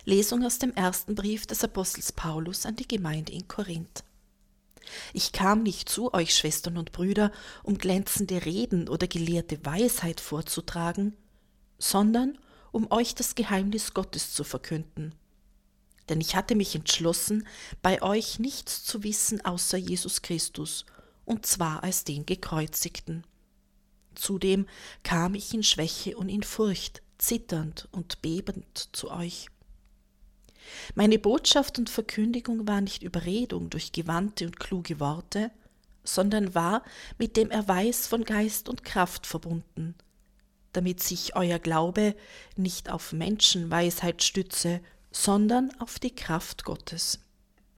Lesung aus dem ersten Brief des Apostels Paulus an die Gemeinde in Korinth. Ich kam nicht zu euch, Schwestern und Brüder, um glänzende Reden oder gelehrte Weisheit vorzutragen, sondern um euch das Geheimnis Gottes zu verkünden. Denn ich hatte mich entschlossen, bei euch nichts zu wissen außer Jesus Christus, und zwar als den Gekreuzigten. Zudem kam ich in Schwäche und in Furcht, zitternd und bebend zu euch. Meine Botschaft und Verkündigung war nicht Überredung durch gewandte und kluge Worte, sondern war mit dem Erweis von Geist und Kraft verbunden, damit sich euer Glaube nicht auf Menschenweisheit stütze, sondern auf die Kraft Gottes.